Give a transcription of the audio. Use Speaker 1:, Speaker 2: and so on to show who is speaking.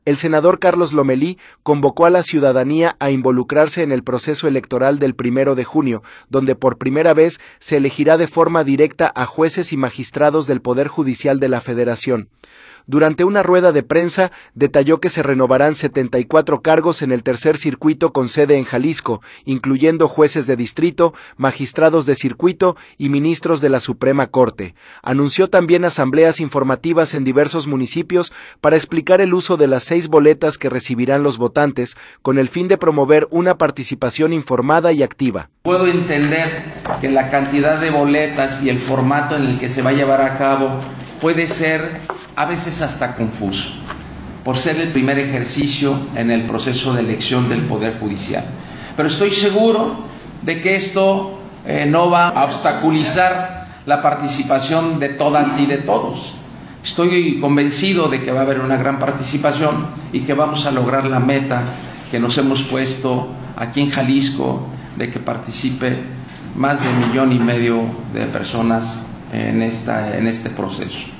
Speaker 1: El senador Carlos Lomelí convocó a la ciudadanía a involucrarse en el proceso electoral del 1 de junio, donde por primera vez se elegirá de forma directa a jueces y magistrados del Poder Judicial de la Federación. Durante una rueda de prensa, detalló que se renovarán 74 cargos en el tercer circuito con sede en Jalisco, incluyendo jueces de distrito, magistrados de circuito y ministros de la Suprema Corte. Anunció también asambleas informativas en diversos municipios para explicar el uso de las 6 boletas que recibirán los votantes, con el fin de promover una participación informada y activa.
Speaker 2: Puedo entender que la cantidad de boletas y el formato en el que se va a llevar a cabo puede ser a veces hasta confuso, por ser el primer ejercicio en el proceso de elección del Poder Judicial. Pero estoy seguro de que esto no va a obstaculizar la participación de todas y de todos. Estoy convencido de que va a haber una gran participación y que vamos a lograr la meta que nos hemos puesto aquí en Jalisco, de que participe más de 1,5 millones de personas en este proceso.